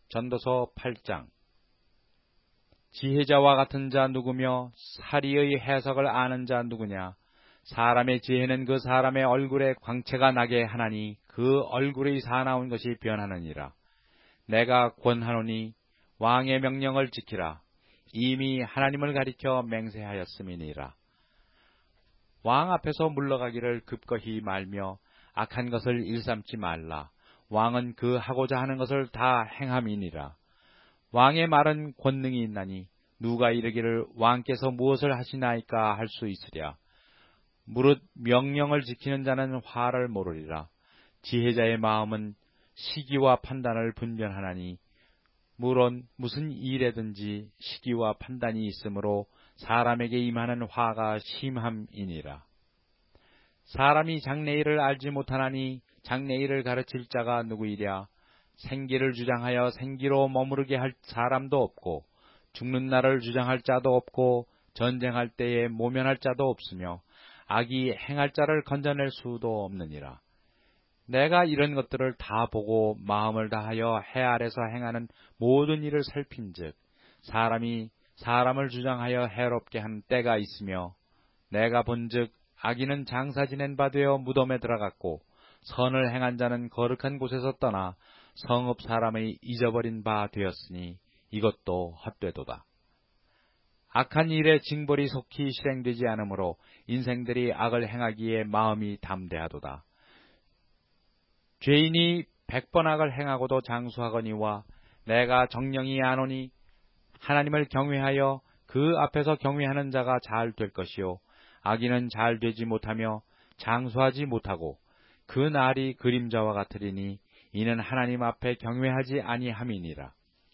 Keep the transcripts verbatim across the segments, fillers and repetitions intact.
전도서 팔 장. 지혜자와 같은 자 누구며 사리의 해석을 아는 자 누구냐? 사람의 지혜는 그 사람의 얼굴에 광채가 나게 하나니 그 얼굴의 사나운 것이 변하느니라. 내가 권하노니 왕의 명령을 지키라. 이미 하나님을 가리켜 맹세하였음이니라. 왕 앞에서 물러가기를 급거히 말며 악한 것을 일삼지 말라. 왕은 그 하고자 하는 것을 다 행함이니라. 왕의 말은 권능이 있나니 누가 이르기를 왕께서 무엇을 하시나이까 할 수 있으랴. 무릇 명령을 지키는 자는 화를 모르리라. 지혜자의 마음은 시기와 판단을 분별하나니 물론 무슨 일에든지 시기와 판단이 있으므로 사람에게 임하는 화가 심함이니라. 사람이 장래일을 알지 못하나니 장래일을 가르칠 자가 누구이랴. 생기를 주장하여 생기로 머무르게 할 사람도 없고 죽는 날을 주장할 자도 없고 전쟁할 때에 모면할 자도 없으며 악이 행할 자를 건져낼 수도 없느니라. 내가 이런 것들을 다 보고 마음을 다하여 해 아래서 행하는 모든 일을 살핀즉 사람이 사람을 주장하여 해롭게 하는 때가 있으며 내가 본즉 악인은 장사 지낸 바 되어 무덤에 들어갔고 선을 행한 자는 거룩한 곳에서 떠나 성읍 사람의 잊어버린 바 되었으니 이것도 헛되도다. 악한 일에 징벌이 속히 실행되지 않으므로 인생들이 악을 행하기에 마음이 담대하도다. 죄인이 백 번 악을 행하고도 장수하거니와 내가 정령이 아노니 하나님을 경외하여 그 앞에서 경외하는 자가 잘 될 것이요 악인은 잘 되지 못하며 장수하지 못하고 그 날이 그림자와 같으리니 이는 하나님 앞에 경외하지 아니함이니라.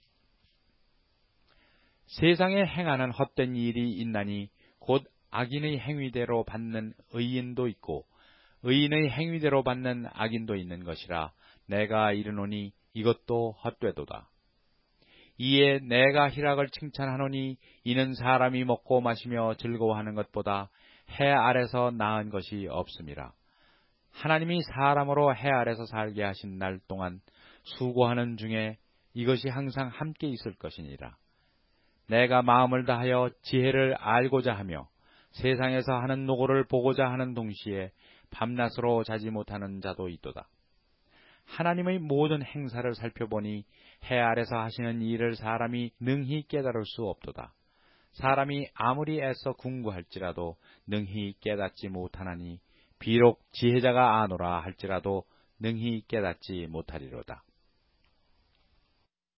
세상에 행하는 헛된 일이 있나니 곧 악인의 행위대로 받는 의인도 있고 의인의 행위대로 받는 악인도 있는 것이라. 내가 이르노니 이것도 헛되도다. 이에 내가 희락을 칭찬하노니 이는 사람이 먹고 마시며 즐거워하는 것보다 해 아래서 나은 것이 없음이라. 하나님이 사람으로 해 아래서 살게 하신 날 동안 수고하는 중에 이것이 항상 함께 있을 것이니라. 내가 마음을 다하여 지혜를 알고자 하며 세상에서 하는 노고를 보고자 하는 동시에 밤낮으로 자지 못하는 자도 있도다. 하나님의 모든 행사를 살펴보니 해 아래서 하시는 일을 사람이 능히 깨달을 수 없도다. 사람이 아무리 애써 궁구할지라도 능히 깨닫지 못하나니 비록 지혜자가 아노라 할지라도 능히 깨닫지 못하리로다.